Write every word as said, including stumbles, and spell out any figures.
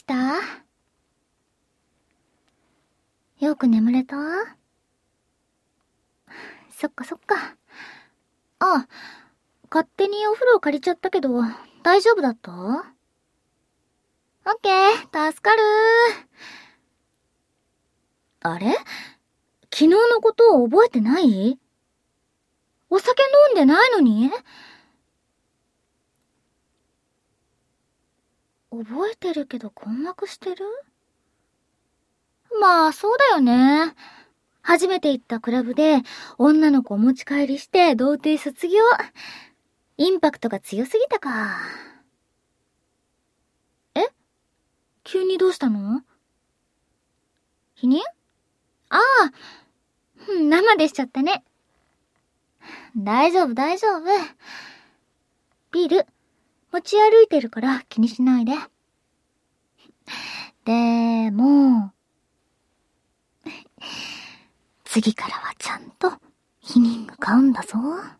た？よく眠れた？そっかそっか。あ、勝手にお風呂借りちゃったけど、大丈夫だった？オッケー、助かるー。あれ？昨日のことを覚えてない？お酒飲んでないのに？覚えてるけど困惑してる？まあ、そうだよね。初めて行ったクラブで女の子お持ち帰りして童貞卒業。インパクトが強すぎたか。え？急にどうしたの？否認？ああ、生でしちゃったね。大丈夫大丈夫。ビール持ち歩いてるから気にしないで。でも、次からはちゃんと避妊具買うんだぞ。